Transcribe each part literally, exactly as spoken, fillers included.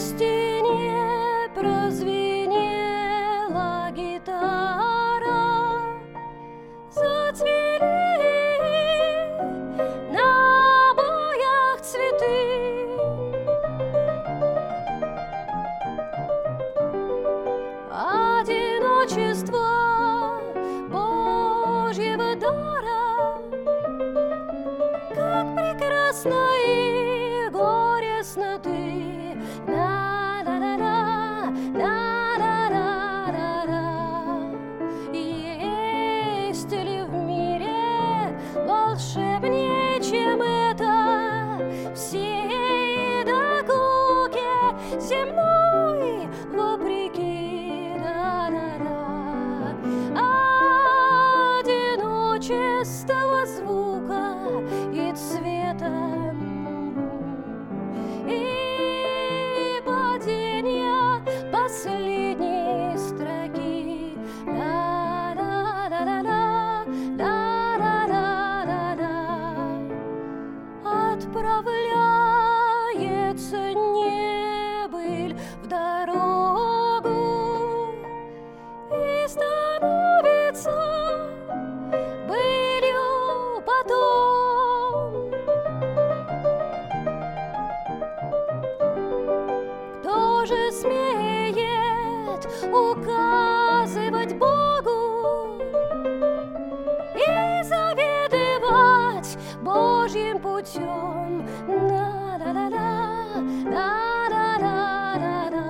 стене прозвенела гитара, зацвели на обоях цветы. Одиночество Божьего дара, как прекрасно и горестно ты. На-на-на-на, на-на-на-на-на. Есть ли в мире волшебнее, чем это? Всей докуке земной вопреки. На-на-на. Одиночество звука и цвета, и падения последней строки. La-la-la-la-la, la-la-la-la-la. Отправляется небыль в дорогу и становится былью потом. Кто же смеет указывать Богу и заведовать Божьим путем? На-на-на-на, на-на-на-на-на.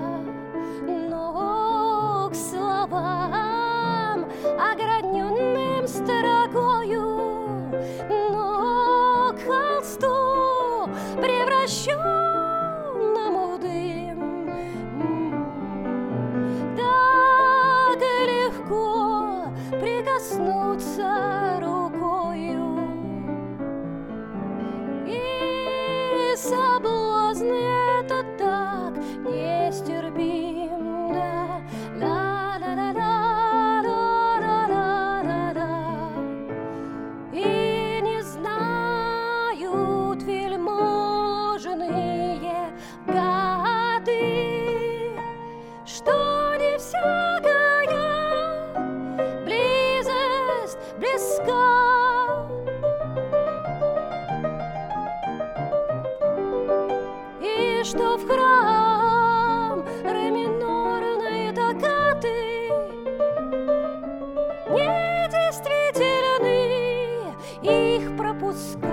Но к словам, ограненным строкою, но к холсту превращенному в дым, так легко прикоснуться рукою, и соблазн этот так нестерпим. Да, ла-ла-ла-ла-ла-ла-ла-ла. И не знают вельможные гады, что не всякая близость близка, и что в храм ре минорной токкаты недействительны их пропуска.